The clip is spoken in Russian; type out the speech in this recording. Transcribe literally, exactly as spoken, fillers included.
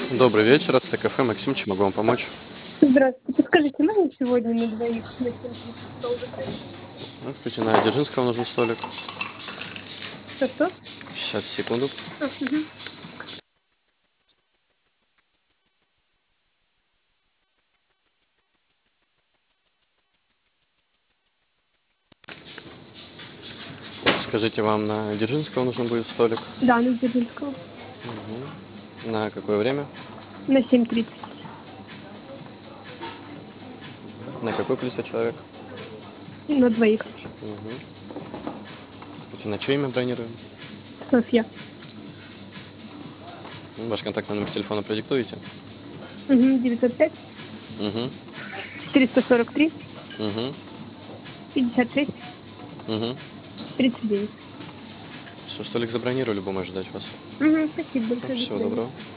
Добрый вечер, это кафе Максим, чем могу вам помочь? Здравствуйте. Подскажите, можно сегодня на двоих на семь тридцать стол закрыть? Здравствуйте, на Дзержинского нужен столик. Что-что? Сейчас, секунду. А, мгм. Скажите, вам на Дзержинского нужен будет столик? Да, на Дзержинского. На какое время? На семь тридцать. На какое количество человек? На двоих. Скажите, на чье имя бронируем? Софья. Ну, Ваш контактный номер телефона продиктуете? Угу. девятьсот пять Угу, четыреста сорок три угу, пятьдесят шесть угу. тридцать девять. Что, столик забронировали, будем ожидать вас. Угу. Спасибо большое. До Всего свидания. доброго.